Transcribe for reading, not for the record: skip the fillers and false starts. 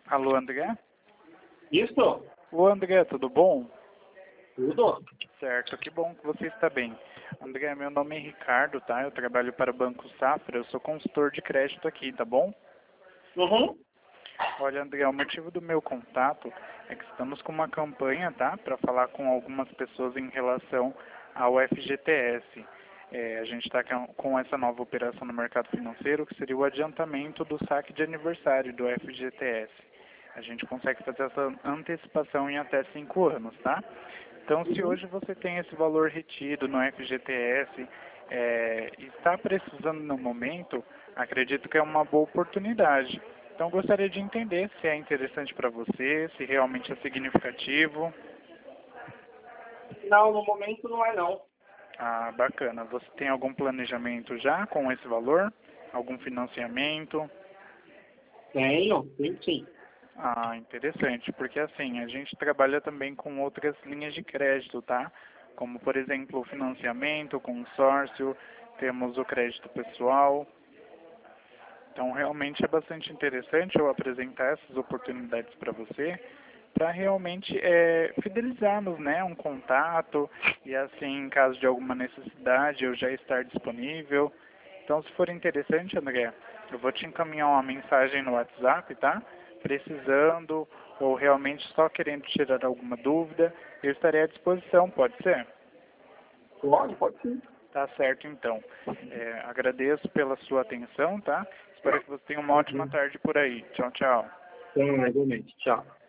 Alô, André? Isso? Ô, André, tudo bom? Tudo? Certo, que bom que você está bem. André, meu nome é Ricardo, tá? Eu trabalho para o Banco Safra, eu sou consultor de crédito aqui, tá bom? Uhum. Olha, André, o motivo do meu contato é que estamos com uma campanha, tá? Para falar com algumas pessoas em relação ao FGTS. A gente está com essa nova operação no mercado financeiro, que seria o adiantamento do saque de aniversário do FGTS. A gente consegue fazer essa antecipação em até 5 anos, tá? Então, se Uhum. hoje você tem esse valor retido no FGTS e está precisando no momento, acredito que é uma boa oportunidade. Então, gostaria de entender se é interessante para você, se realmente é significativo. Não, no momento não é não. Ah, bacana. Você tem algum planejamento já com esse valor? Algum financiamento? Tenho sim. Ah, interessante, porque assim, a gente trabalha também com outras linhas de crédito, tá? Como, por exemplo, o financiamento, consórcio, temos o crédito pessoal. Então, realmente é bastante interessante eu apresentar essas oportunidades para você, para realmente fidelizarmos, né, um contato e assim, em caso de alguma necessidade, eu já estar disponível. Então, se for interessante, André, eu vou te encaminhar uma mensagem no WhatsApp, tá? Precisando ou realmente só querendo tirar alguma dúvida, eu estarei à disposição, pode ser? Pode sim. Tá certo, então. Agradeço pela sua atenção, tá? Espero que você tenha uma ótima Uhum. tarde por aí. Tchau, tchau. Então, igualmente. Tchau.